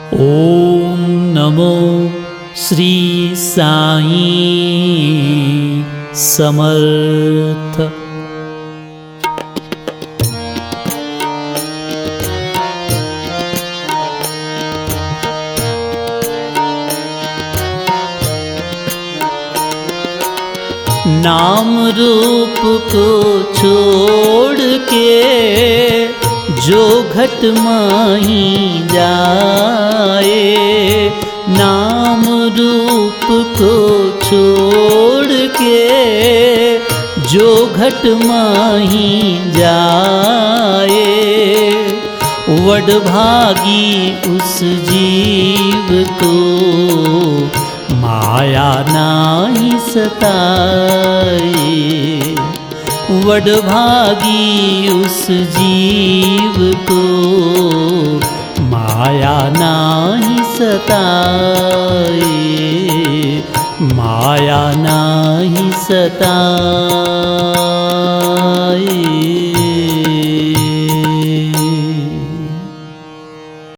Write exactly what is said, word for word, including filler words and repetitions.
ओम नमो श्री साईं समर्थ। नाम रूप को छोड़ के जो घट माही जाए, नाम रूप को छोड़ के जो घट माही जाए, वडभागी उस जीव को माया नाही सताए। वडभागी उस जीव को माया नाही सताए, माया नाही सताए।